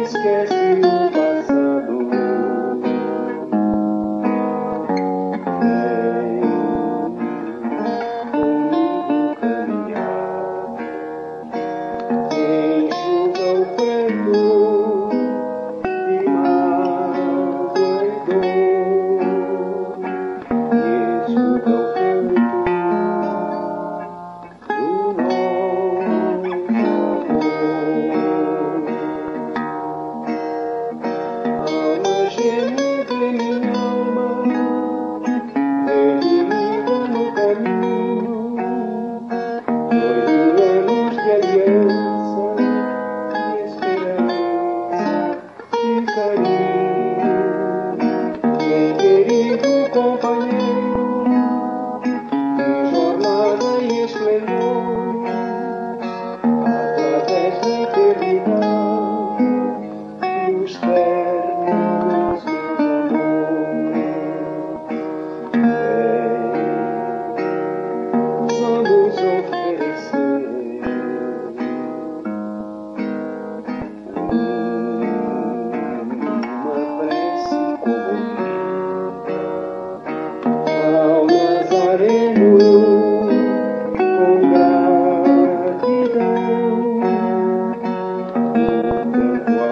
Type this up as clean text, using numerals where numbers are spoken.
esquece o passado. Vem comigo caminhar, enxuga o pranto de mágoa e dor, e escuta o canto do nosso amor. Alma gemida em minha alma, reunida no caminho, dois anos de aliança, de esperança, de carinho. Meu querido companheiro, de jornada e esplendor, através da eternidade, dos términos, meu amor. Vamos oferecer uma prece comovida ao Nazareno, com gratidão, enquanto